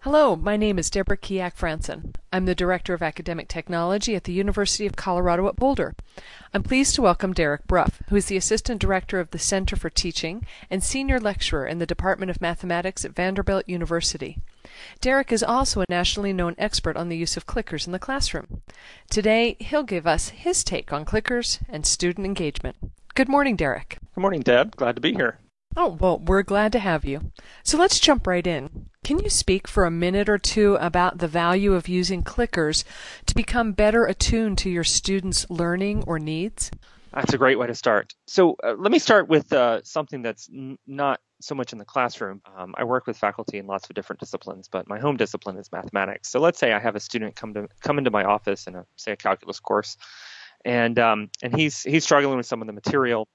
Hello, my name is Deborah Kiak-Franson. I'm the Director of Academic Technology at the University of Colorado at Boulder. I'm pleased to welcome Derek Brough, who is the Assistant Director of the Center for Teaching and Senior Lecturer in the Department of Mathematics at Vanderbilt University. Derek is also a nationally known expert on the use of clickers in the classroom. Today, he'll give us his take on clickers and student engagement. Good morning, Derek. Good morning, Deb. Glad to be here. Oh, well, we're glad to have you. So let's jump right in. Can you speak for a minute or two about the value of using clickers to become better attuned to your students' learning or needs? That's a great way to start. So let me start with something that's not so much in the classroom. I work with faculty in lots of different disciplines, but my home discipline is mathematics. So let's say I have a student come into my office in a calculus course, and he's struggling with some of the material.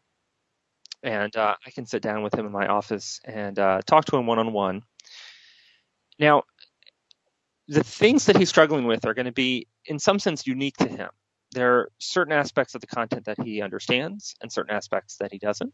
And I can sit down with him in my office and talk to him one-on-one. Now, the things that he's struggling with are going to be, in some sense, unique to him. There are certain aspects of the content that he understands and certain aspects that he doesn't.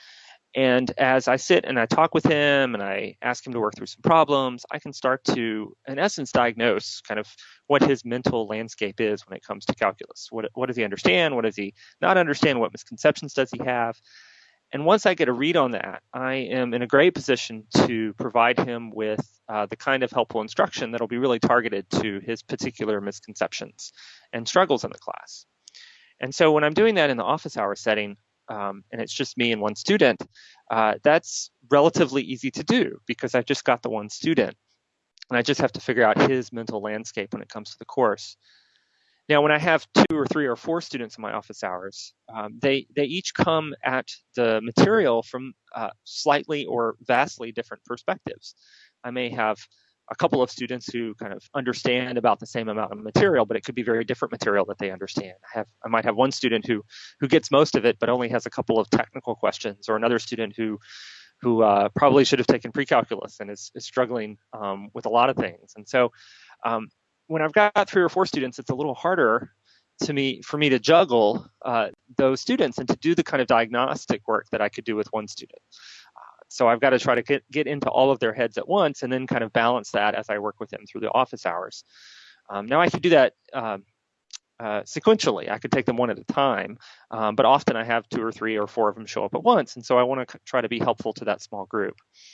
And as I sit and I talk with him and I ask him to work through some problems, I can start to, in essence, diagnose kind of what his mental landscape is when it comes to calculus. What does he understand? What does he not understand? What misconceptions does he have? And once I get a read on that, I am in a great position to provide him with the kind of helpful instruction that will be really targeted to his particular misconceptions and struggles in the class. And so when I'm doing that in the office hour setting, and it's just me and one student, that's relatively easy to do because I've just got the one student. And I just have to figure out his mental landscape when it comes to the course. Now, when I have 2 or 3 or 4 students in my office hours, they each come at the material from slightly or vastly different perspectives. I may have a couple of students who kind of understand about the same amount of material, but it could be very different material that they understand. I might have one student who gets most of it, but only has a couple of technical questions, or another student who probably should have taken pre-calculus and is struggling with a lot of things. And so when I've got 3 or 4 students, it's a little harder for me to juggle those students and to do the kind of diagnostic work that I could do with one student. So I've got to try to get into all of their heads at once and then kind of balance that as I work with them through the office hours. Now I could do that sequentially. I could take them one at a time, but often I have 2 or 3 or 4 of them show up at once, and so I want to try to be helpful to that small group.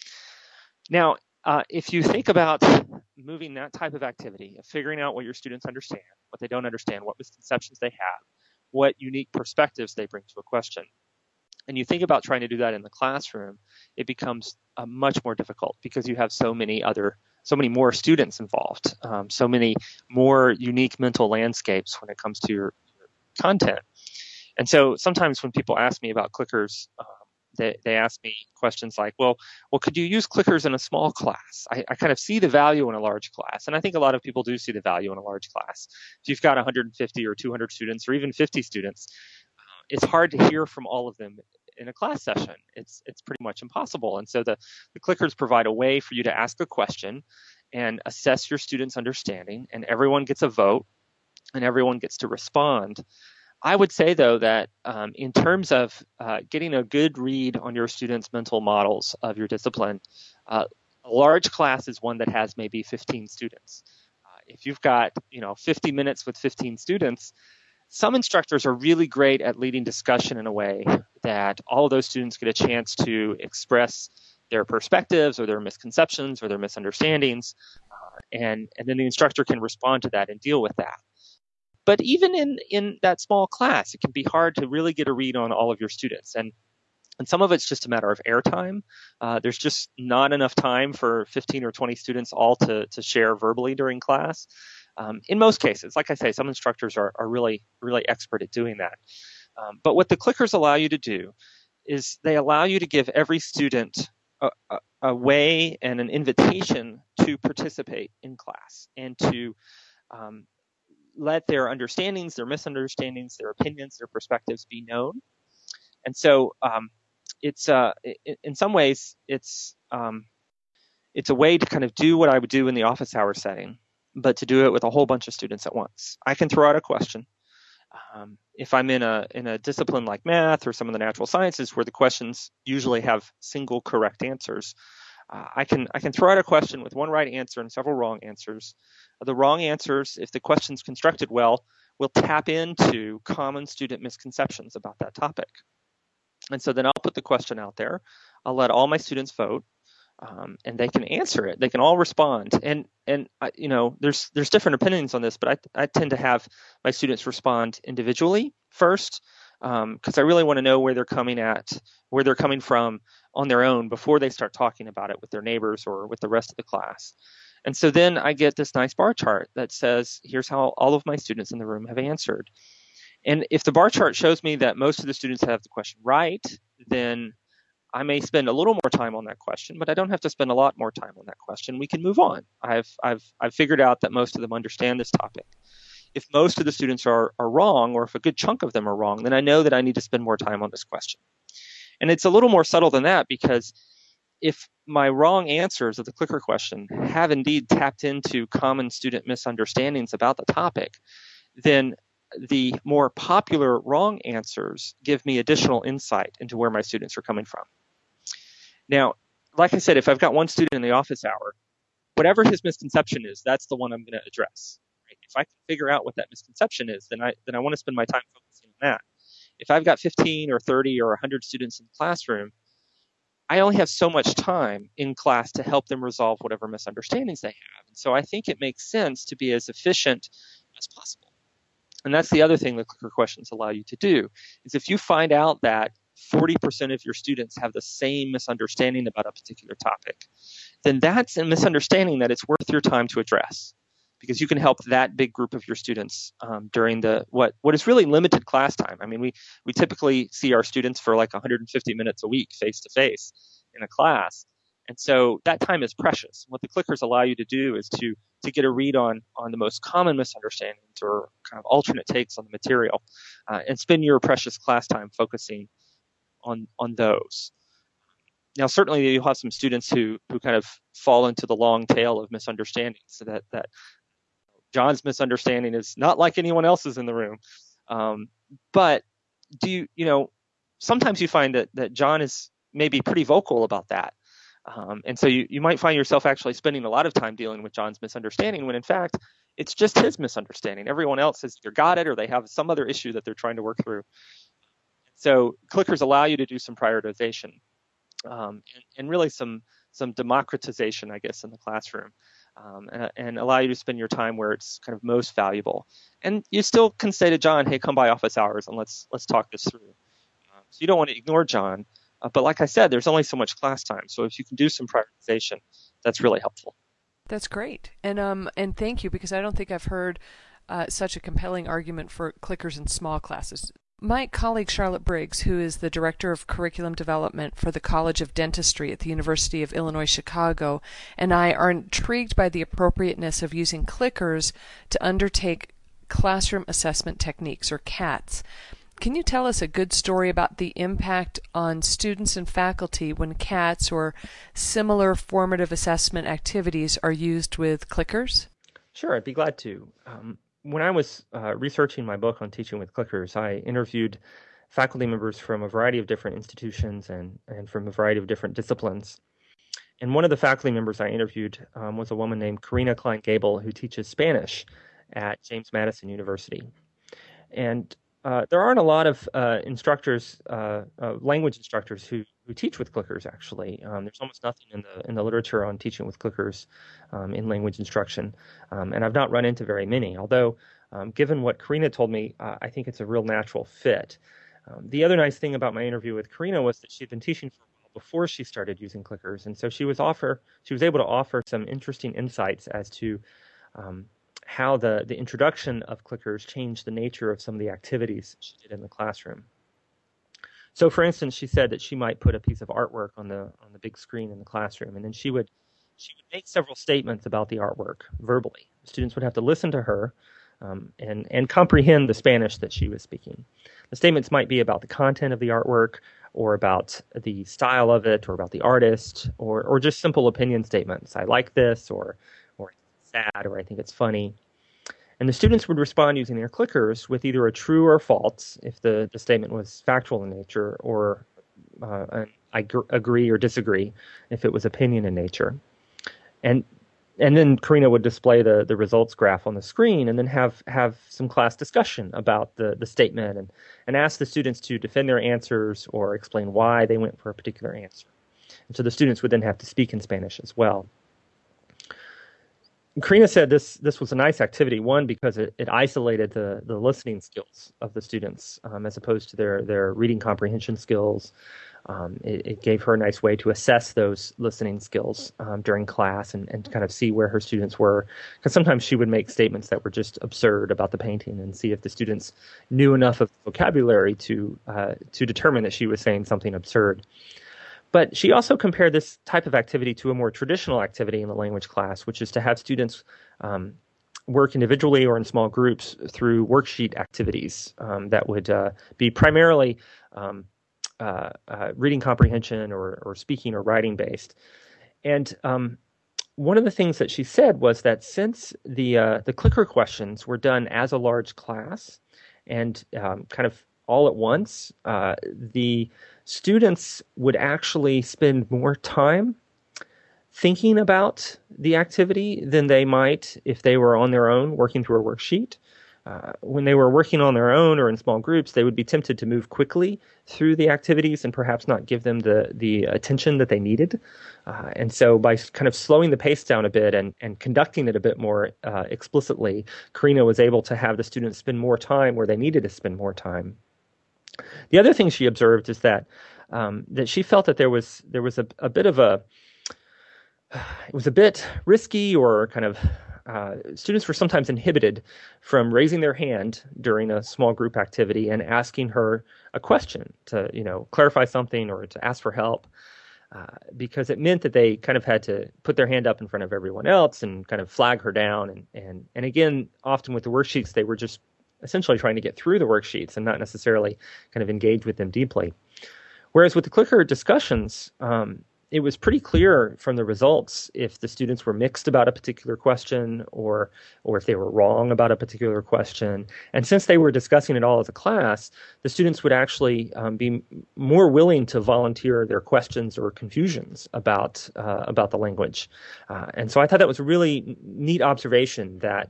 Now, if you think about moving that type of activity, of figuring out what your students understand, what they don't understand, what misconceptions they have, what unique perspectives they bring to a question, and you think about trying to do that in the classroom, it becomes much more difficult because you have so many more students involved, so many more unique mental landscapes when it comes to your content. And so sometimes when people ask me about clickers, they ask me questions like, well, could you use clickers in a small class? I kind of see the value in a large class, and I think a lot of people do see the value in a large class. If you've got 150 or 200 students or even 50 students, it's hard to hear from all of them in a class session. It's pretty much impossible. And so the clickers provide a way for you to ask a question and assess your students' understanding, and everyone gets a vote and everyone gets to respond. I would say, though, that in terms of getting a good read on your students' mental models of your discipline, a large class is one that has maybe 15 students. If you've got 50 minutes with 15 students, some instructors are really great at leading discussion in a way that all of those students get a chance to express their perspectives or their misconceptions or their misunderstandings, and then the instructor can respond to that and deal with that. But even in that small class, it can be hard to really get a read on all of your students. And some of it's just a matter of airtime. There's just not enough time for 15 or 20 students all to share verbally during class. In most cases, like I say, some instructors are really, really expert at doing that. But what the clickers allow you to do is they allow you to give every student a way and an invitation to participate in class and to let their understandings, their misunderstandings, their opinions, their perspectives be known. And so it's in some ways it's a way to kind of do what I would do in the office hour setting, but to do it with a whole bunch of students at once. I can throw out a question. If I'm in a discipline like math or some of the natural sciences where the questions usually have single correct answers, I can throw out a question with one right answer and several wrong answers. The wrong answers, if the question's constructed well, will tap into common student misconceptions about that topic. And so then I'll put the question out there. I'll let all my students vote, and they can answer it. They can all respond. And there's different opinions on this, but I tend to have my students respond individually first, because I really want to know where they're coming from on their own before they start talking about it with their neighbors or with the rest of the class. And so then I get this nice bar chart that says, here's how all of my students in the room have answered. And if the bar chart shows me that most of the students have the question right, then I may spend a little more time on that question, but I don't have to spend a lot more time on that question. We can move on. I've figured out that most of them understand this topic. If most of the students are wrong, or if a good chunk of them are wrong, then I know that I need to spend more time on this question. And it's a little more subtle than that, because if my wrong answers of the clicker question have indeed tapped into common student misunderstandings about the topic, then the more popular wrong answers give me additional insight into where my students are coming from. Now, like I said, if I've got one student in the office hour, whatever his misconception is, that's the one I'm going to address. Right? If I can figure out what that misconception is, then I want to spend my time focusing on that. If I've got 15 or 30 or 100 students in the classroom, I only have so much time in class to help them resolve whatever misunderstandings they have. And so I think it makes sense to be as efficient as possible. And that's the other thing that clicker questions allow you to do, is if you find out that 40% of your students have the same misunderstanding about a particular topic, then that's a misunderstanding that it's worth your time to address, because you can help that big group of your students during what is really limited class time. I mean, we typically see our students for like 150 minutes a week face to face in a class. And so that time is precious. What the clickers allow you to do is to get a read on the most common misunderstandings or kind of alternate takes on the material, and spend your precious class time focusing on those. Now, certainly you'll have some students who kind of fall into the long tail of misunderstandings, so that John's misunderstanding is not like anyone else's in the room. But sometimes you find that John is maybe pretty vocal about that. And so you might find yourself actually spending a lot of time dealing with John's misunderstanding, when in fact, it's just his misunderstanding. Everyone else has either got it or they have some other issue that they're trying to work through. So clickers allow you to do some prioritization, and really some democratization, I guess, in the classroom, and allow you to spend your time where it's kind of most valuable. And you still can say to John, hey, come by office hours and let's talk this through. So you don't want to ignore John. But like I said, there's only so much class time. So if you can do some prioritization, that's really helpful. That's great. And thank you, because I don't think I've heard such a compelling argument for clickers in small classes. My colleague Charlotte Briggs, who is the Director of Curriculum Development for the College of Dentistry at the University of Illinois Chicago, and I are intrigued by the appropriateness of using clickers to undertake classroom assessment techniques, or CATs. Can you tell us a good story about the impact on students and faculty when CATs or similar formative assessment activities are used with clickers? Sure, I'd be glad to. When I was researching my book on teaching with clickers, I interviewed faculty members from a variety of different institutions and from a variety of different disciplines. And one of the faculty members I interviewed was a woman named Karina Klein-Gable, who teaches Spanish at James Madison University. And there aren't a lot of instructors, language instructors who teach with clickers, actually. There's almost nothing in the literature on teaching with clickers in language instruction. And I've not run into very many, although given what Karina told me, I think it's a real natural fit. The other nice thing about my interview with Karina was that she'd been teaching for a while before she started using clickers. And so she was able to offer some interesting insights as to how the introduction of clickers changed the nature of some of the activities she did in the classroom. So, for instance, she said that she might put a piece of artwork on the big screen in the classroom, and then she would make several statements about the artwork verbally. Students would have to listen to her and comprehend the Spanish that she was speaking. The statements might be about the content of the artwork, or about the style of it, or about the artist, or just simple opinion statements. I like this, or sad, or I think it's funny. And the students would respond using their clickers with either a true or false if the statement was factual in nature, or agree or disagree if it was opinion in nature. And then Karina would display the results graph on the screen and then have some class discussion about the statement and ask the students to defend their answers or explain why they went for a particular answer. And so the students would then have to speak in Spanish as well. Karina said this was a nice activity, one, because it isolated the listening skills of the students as opposed to their reading comprehension skills. It gave her a nice way to assess those listening skills during class and kind of see where her students were. Because sometimes she would make statements that were just absurd about the painting and see if the students knew enough of vocabulary to determine that she was saying something absurd. But she also compared this type of activity to a more traditional activity in the language class, which is to have students work individually or in small groups through worksheet activities that would be primarily reading comprehension or speaking or writing based. And one of the things that she said was that since the clicker questions were done as a large class and kind of all at once, the students would actually spend more time thinking about the activity than they might if they were on their own working through a worksheet. When they were working on their own or in small groups, they would be tempted to move quickly through the activities and perhaps not give them the attention that they needed. And so by kind of slowing the pace down a bit and conducting it a bit more explicitly, Karina was able to have the students spend more time where they needed to spend more time. The other thing she observed is that she felt that there was a bit of it was a bit risky or kind of students were sometimes inhibited from raising their hand during a small group activity and asking her a question to clarify something or to ask for help because it meant that they kind of had to put their hand up in front of everyone else and kind of flag her down and again, often with the worksheets, they were just essentially trying to get through the worksheets and not necessarily kind of engage with them deeply. Whereas with the clicker discussions, it was pretty clear from the results if the students were mixed about a particular question or if they were wrong about a particular question. And since they were discussing it all as a class, the students would actually be more willing to volunteer their questions or confusions about the language. And so I thought that was a really neat observation that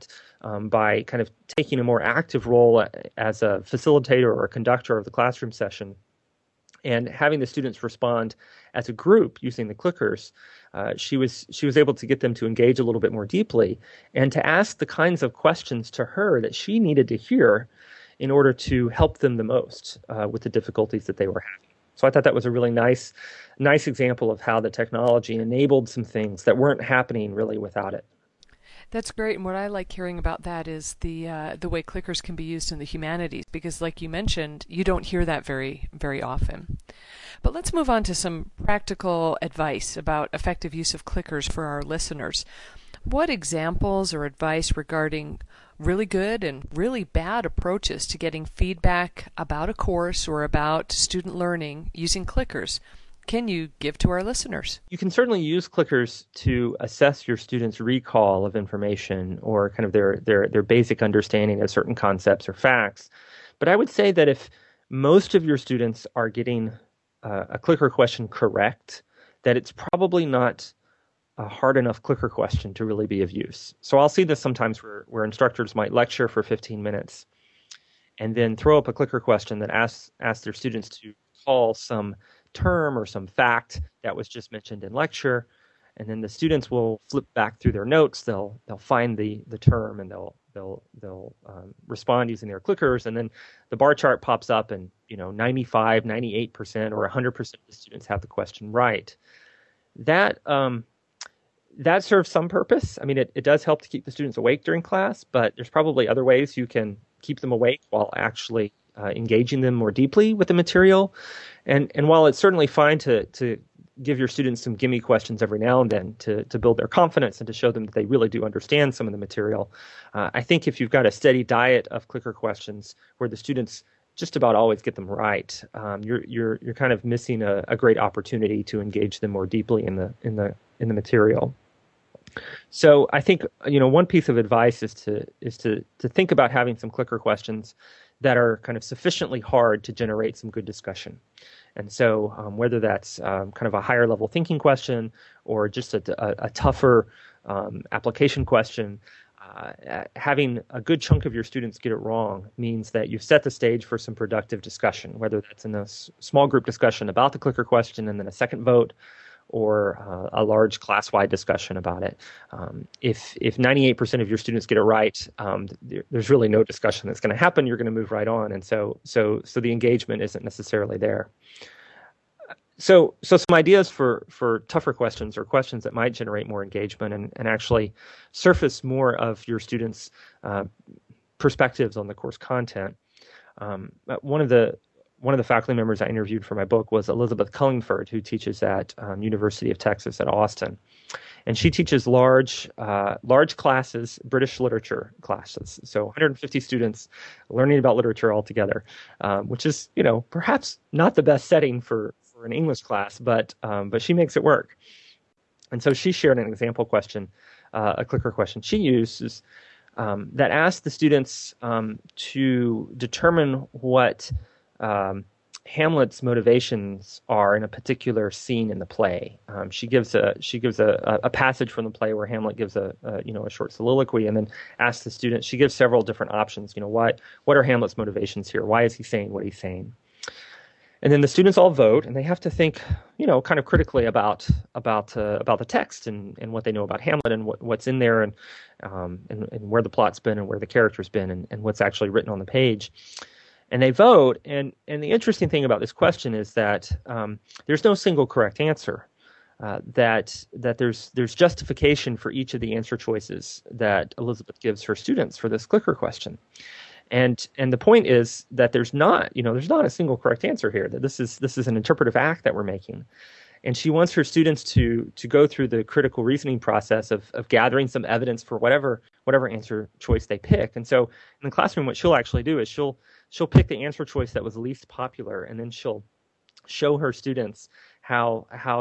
by kind of taking a more active role as a facilitator or a conductor of the classroom session, and having the students respond as a group using the clickers, she was able to get them to engage a little bit more deeply and to ask the kinds of questions to her that she needed to hear in order to help them the most with the difficulties that they were having. So I thought that was a really nice example of how the technology enabled some things that weren't happening really without it. That's great, and what I like hearing about that is the way clickers can be used in the humanities, because like you mentioned, you don't hear that very, very often. But let's move on to some practical advice about effective use of clickers for our listeners. What examples or advice regarding really good and really bad approaches to getting feedback about a course or about student learning using clickers can you give to our listeners? You can certainly use clickers to assess your students' recall of information or kind of their basic understanding of certain concepts or facts. But I would say that if most of your students are getting a clicker question correct, that it's probably not a hard enough clicker question to really be of use. So I'll see this sometimes where instructors might lecture for 15 minutes and then throw up a clicker question that asks their students to recall some term or some fact that was just mentioned in lecture, and then the students will flip back through their notes. They'll find the term and they'll respond using their clickers, and then the bar chart pops up, and 95, 98%, or 100% of the students have the question right. That serves some purpose. I mean, it does help to keep the students awake during class, but there's probably other ways you can keep them awake while actually engaging them more deeply with the material. And while it's certainly fine to give your students some gimme questions every now and then to build their confidence and to show them that they really do understand some of the material, I think if you've got a steady diet of clicker questions where the students just about always get them right, you're kind of missing a great opportunity to engage them more deeply in the material. So I think one piece of advice is to think about having some clicker questions that are kind of sufficiently hard to generate some good discussion. And so whether that's kind of a higher level thinking question or just a tougher application question, having a good chunk of your students get it wrong means that you've set the stage for some productive discussion, whether that's in a small group discussion about the clicker question and then a second vote, or a large class-wide discussion about it. If 98% of your students get it right, there's really no discussion that's going to happen. You're going to move right on, and so the engagement isn't necessarily there. So some ideas for tougher questions or questions that might generate more engagement and actually surface more of your students' perspectives on the course content. One of the faculty members I interviewed for my book was Elizabeth Cullingford, who teaches at University of Texas at Austin, and she teaches large classes, British literature classes. So 150 students learning about literature all together, which is perhaps not the best setting for an English class, but she makes it work. And so she shared an example question, a clicker question she uses that asked the students to determine what Hamlet's motivations are in a particular scene in the play. She gives a passage from the play where Hamlet gives a short soliloquy, and then asks the students. She gives several different options. What are Hamlet's motivations here? Why is he saying what he's saying? And then the students all vote, and they have to think, kind of critically about the text and what they know about Hamlet and what's in there and where the plot's been and where the character's been and what's actually written on the page. And they vote, and the interesting thing about this question is that there's no single correct answer. That there's justification for each of the answer choices that Elizabeth gives her students for this clicker question. And the point is that there's not a single correct answer here. That this is an interpretive act that we're making, and she wants her students to go through the critical reasoning process of gathering some evidence for whatever answer choice they pick. And so in the classroom, what she'll actually do is she'll pick the answer choice that was least popular, and then she'll show her students how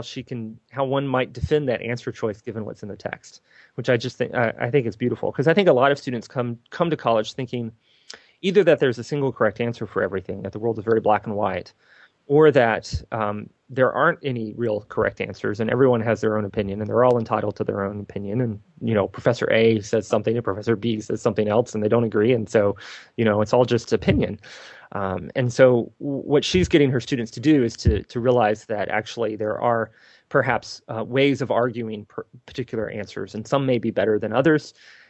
one might defend that answer choice given what's in the text, which I just think I think is beautiful, because I think a lot of students come to college thinking either that there's a single correct answer for everything, that the world is very black and white, or that there aren't any real correct answers and everyone has their own opinion and they're all entitled to their own opinion. And, Professor A says something and Professor B says something else and they don't agree. And so, it's all just opinion. And so what she's getting her students to do is to realize that actually there are perhaps ways of arguing particular answers, and some may be better than others.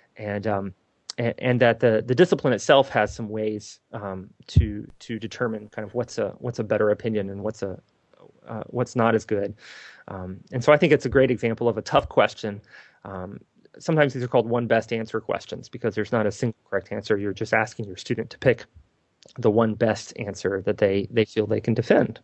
And that the discipline itself has some ways to determine kind of what's a better opinion and what's not as good. And so I think it's a great example of a tough question. Sometimes these are called one best answer questions because there's not a single correct answer. You're just asking your student to pick the one best answer that they feel they can defend.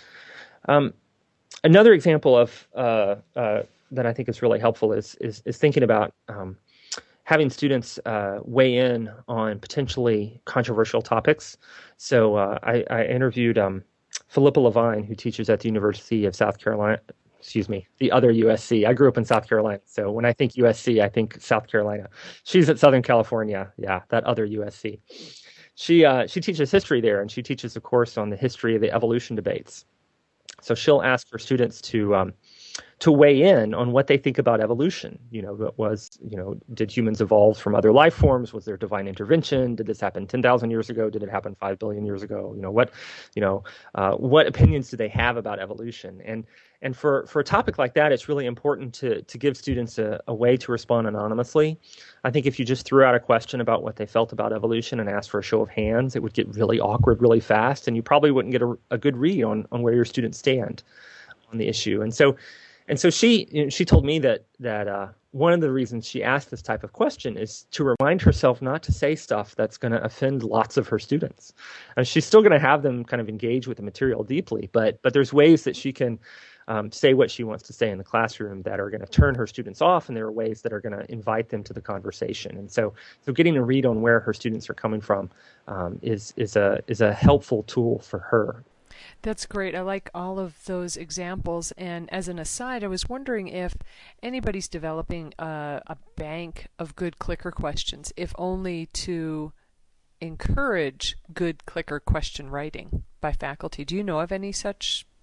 Another example of that I think is really helpful is thinking about having students weigh in on potentially controversial topics. So I interviewed Philippa Levine, who teaches at the University of South Carolina, the other USC. I grew up in South Carolina, so when I think USC, I think South Carolina. She's at Southern California, that other USC. She teaches history there, and she teaches a course on the history of the evolution debates. So she'll ask her students to weigh in on what they think about evolution. Did humans evolve from other life forms? Was there divine intervention? Did this happen 10,000 years ago? Did it happen 5 billion years ago? What opinions do they have about evolution? And for a topic like that, it's really important to give students a way to respond anonymously. I think if you just threw out a question about what they felt about evolution and asked for a show of hands, it would get really awkward really fast, and you probably wouldn't get a good read on where your students stand on the issue. And so she told me that one of the reasons she asked this type of question is to remind herself not to say stuff that's going to offend lots of her students. And she's still going to have them kind of engage with the material deeply, but there's ways that she can say what she wants to say in the classroom that are going to turn her students off, and there are ways that are going to invite them to the conversation. And so getting a read on where her students are coming from is a helpful tool for her. That's great. I like all of those examples. And as an aside, I was wondering if anybody's developing a bank of good clicker questions, if only to encourage good clicker question writing by faculty. Do you know of any such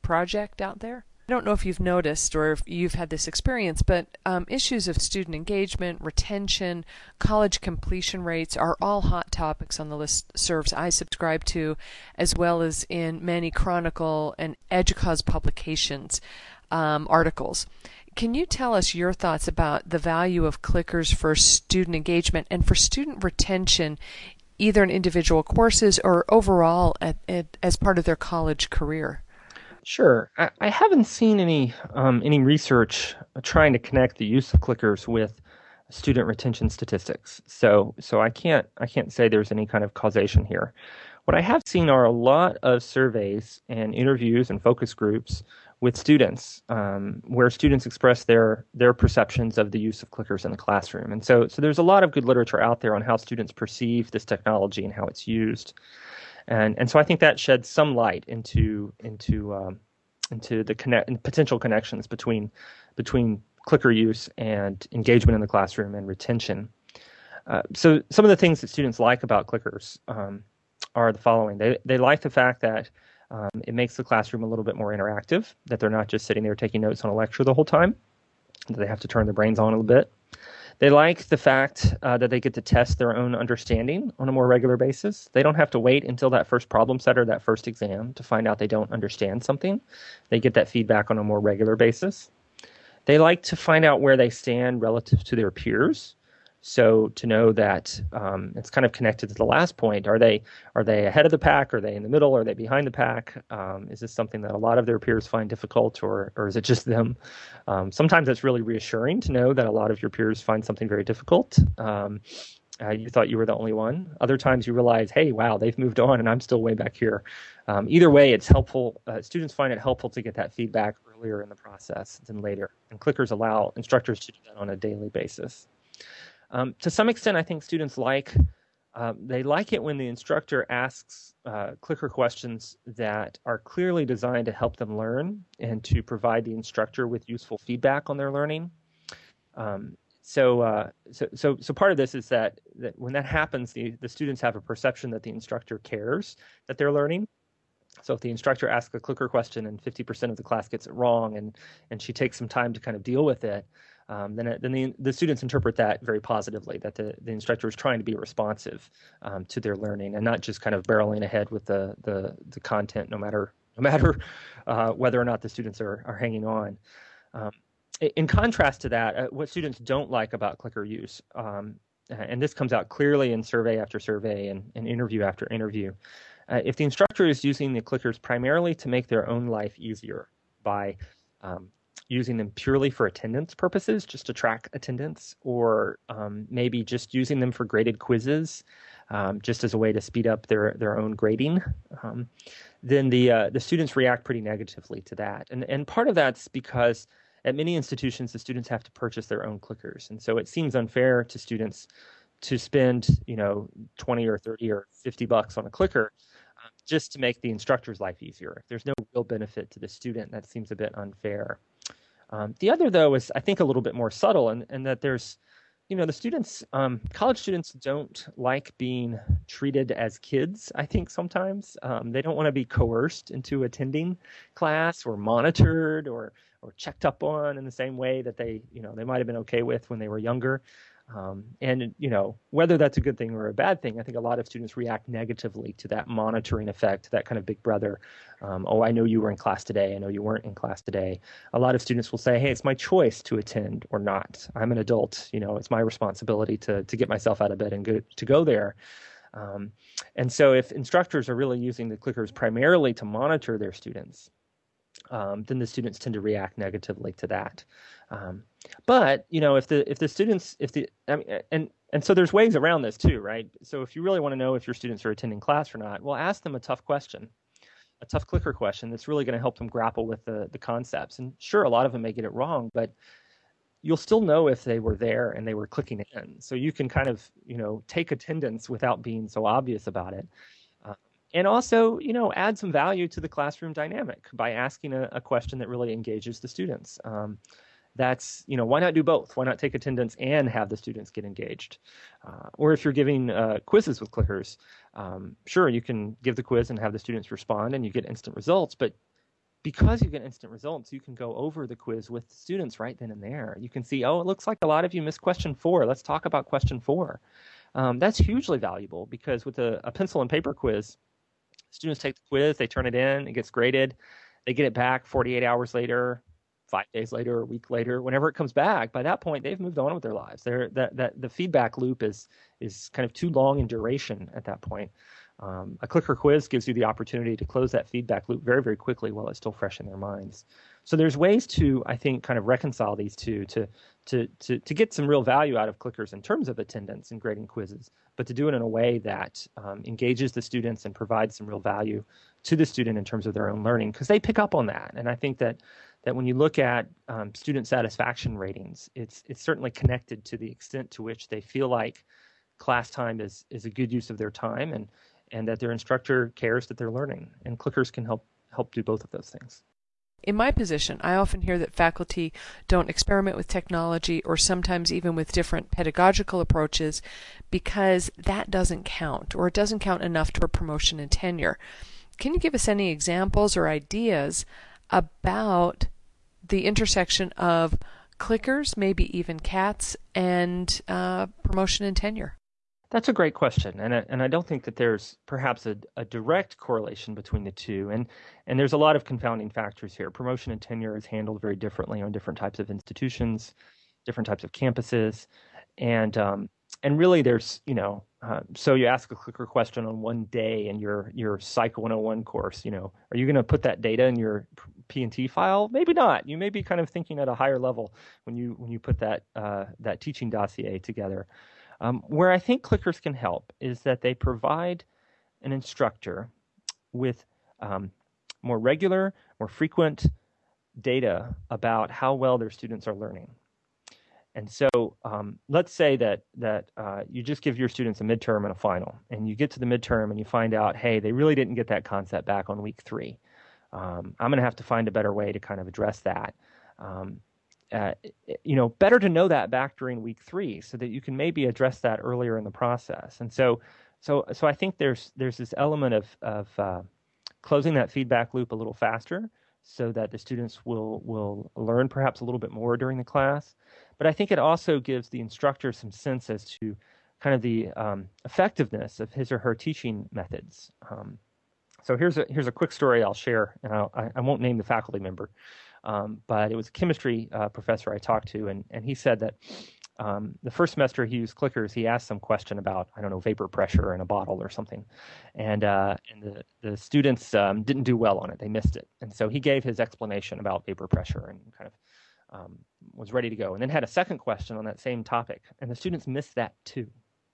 project out there? I don't know if you've noticed or if you've had this experience, but issues of student engagement, retention, college completion rates are all hot topics on the listservs I subscribe to, as well as in many Chronicle and EDUCAUSE publications articles. Can you tell us your thoughts about the value of clickers for student engagement and for student retention, either in individual courses or overall as part of their college career? Sure. I haven't seen any research trying to connect the use of clickers with student retention statistics. So I can't say there's any kind of causation here. What I have seen are a lot of surveys and interviews and focus groups with students, where students express their perceptions of the use of clickers in the classroom. And so there's a lot of good literature out there on how students perceive this technology and how it's used. And so I think that sheds some light into the potential connections between clicker use and engagement in the classroom and retention. So some of the things that students like about clickers are the following. They like the fact that it makes the classroom a little bit more interactive, that they're not just sitting there taking notes on a lecture the whole time, that they have to turn their brains on a little bit. They like the fact that they get to test their own understanding on a more regular basis. They don't have to wait until that first problem set or that first exam to find out they don't understand something. They get that feedback on a more regular basis. They like to find out where they stand relative to their peers. So to know that it's kind of connected to the last point. Are they ahead of the pack? Are they in the middle? Are they behind the pack? Is this something that a lot of their peers find difficult, or is it just them? Sometimes it's really reassuring to know that a lot of your peers find something very difficult. You thought you were the only one. Other times you realize, hey, wow, they've moved on and I'm still way back here. Either way, it's helpful. Students find it helpful to get that feedback earlier in the process than later. And clickers allow instructors to do that on a daily basis. To some extent, I think students like it when the instructor asks clicker questions that are clearly designed to help them learn and to provide the instructor with useful feedback on their learning. So part of this is that when that happens, the students have a perception that the instructor cares that they're learning. So if the instructor asks a clicker question and 50% of the class gets it wrong, and she takes some time to kind of deal with it, then the students interpret that very positively, that the instructor is trying to be responsive to their learning and not just kind of barreling ahead with the content, no matter whether or not the students are hanging on. In contrast to that, what students don't like about clicker use, and this comes out clearly in survey after survey and interview after interview, if the instructor is using the clickers primarily to make their own life easier by using them purely for attendance purposes, just to track attendance, or maybe just using them for graded quizzes, just as a way to speed up their own grading, then the students react pretty negatively to that. And part of that's because at many institutions, the students have to purchase their own clickers. And so it seems unfair to students to spend, 20 or 30 or $50 on a clicker just to make the instructor's life easier. If there's no real benefit to the student, that seems a bit unfair. The other, though, is I think a little bit more subtle, and that there's, the students, college students don't like being treated as kids, I think sometimes. They don't want to be coerced into attending class or monitored or checked up on in the same way that they might have been okay with when they were younger. And whether that's a good thing or a bad thing, I think a lot of students react negatively to that monitoring effect, that kind of big brother. Oh, I know you were in class today. I know you weren't in class today. A lot of students will say, hey, it's my choice to attend or not. I'm an adult. It's my responsibility to get myself out of bed and to go there. And so if instructors are really using the clickers primarily to monitor their students, then the students tend to react negatively to that. But if the students, and so there's ways around this too, right? So if you really want to know if your students are attending class or not, well, ask them a tough question, a tough clicker question that's really going to help them grapple with the concepts. And sure, a lot of them may get it wrong, but you'll still know if they were there and they were clicking in. So you can kind of take attendance without being so obvious about it. And also, add some value to the classroom dynamic by asking a question that really engages the students. That's, why not do both? Why not take attendance and have the students get engaged? Or if you're giving quizzes with clickers, sure, you can give the quiz and have the students respond and you get instant results, but because you get instant results, you can go over the quiz with the students right then and there. You can see, oh, it looks like a lot of you missed question 4. Let's talk about question 4. That's hugely valuable because with a pencil and paper quiz, students take the quiz, they turn it in, it gets graded, they get it back 48 hours later, 5 days later, a week later, whenever it comes back. By that point, they've moved on with their lives. The feedback loop is kind of too long in duration at that point. A clicker quiz gives you the opportunity to close that feedback loop very, very quickly while it's still fresh in their minds. So there's ways to, I think, kind of reconcile these two to get some real value out of clickers in terms of attendance and grading quizzes, but to do it in a way that engages the students and provides some real value to the student in terms of their own learning, because they pick up on that. And I think that when you look at student satisfaction ratings, it's certainly connected to the extent to which they feel like class time is a good use of their time and that their instructor cares that they're learning. And clickers can help do both of those things. In my position, I often hear that faculty don't experiment with technology or sometimes even with different pedagogical approaches because that doesn't count, or it doesn't count enough toward promotion and tenure. Can you give us any examples or ideas about the intersection of clickers, maybe even CATs, and promotion and tenure? That's a great question, and I don't think that there's perhaps a direct correlation between the two, and there's a lot of confounding factors here. Promotion and tenure is handled very differently on different types of institutions, different types of campuses, and really there's so you ask a clicker question on one day in your Psych 101 course, are you going to put that data in your P&T file? Maybe not. You may be kind of thinking at a higher level when you put that teaching dossier together. Where I think clickers can help is that they provide an instructor with more regular, more frequent data about how well their students are learning. And so let's say that you just give your students a midterm and a final, and you get to the midterm and you find out, hey, they really didn't get that concept back on week 3. I'm going to have to find a better way to kind of address that. Better to know that back during week 3 so that you can maybe address that earlier in the process. And so I think there's this element of closing that feedback loop a little faster so that the students will learn perhaps a little bit more during the class. But I think it also gives the instructor some sense as to kind of the effectiveness of his or her teaching methods. So here's a quick story I'll share, and I won't name the faculty member. But it was a chemistry professor I talked to, and he said that the first semester he used clickers. He asked some question about, I don't know, vapor pressure in a bottle or something, and the students didn't do well on it. They missed it, and so he gave his explanation about vapor pressure and kind of was ready to go, and then had a second question on that same topic, and the students missed that too.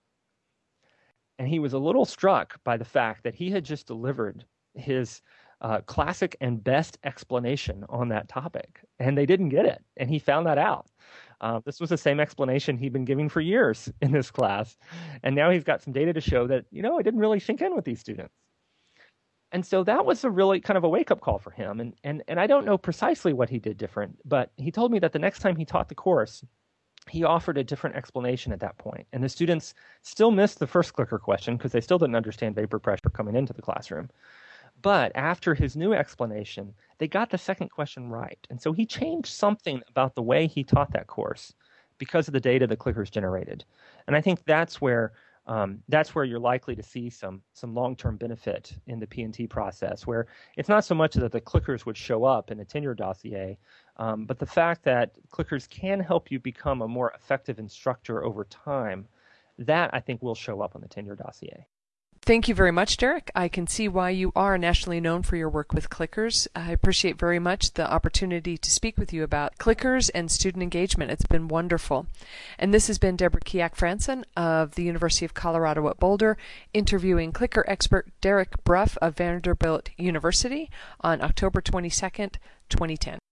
And he was a little struck by the fact that he had just delivered his classic and best explanation on that topic, and they didn't get it, and he found that out. This was the same explanation he'd been giving for years in this class, and now he's got some data to show that, it didn't really sink in with these students. And so that was a really kind of a wake-up call for him, and I don't know precisely what he did different, but he told me that the next time he taught the course, he offered a different explanation at that point, and the students still missed the first clicker question because they still didn't understand vapor pressure coming into the classroom. But after his new explanation, they got the second question right. And so he changed something about the way he taught that course because of the data the clickers generated. And I think that's where you're likely to see some long-term benefit in the P&T process, where it's not so much that the clickers would show up in a tenure dossier, but the fact that clickers can help you become a more effective instructor over time, that I think will show up on the tenure dossier. Thank you very much, Derek. I can see why you are nationally known for your work with clickers. I appreciate very much the opportunity to speak with you about clickers and student engagement. It's been wonderful. And this has been Deborah Kiak-Franson of the University of Colorado at Boulder, interviewing clicker expert Derek Bruff of Vanderbilt University on October 22nd, 2010.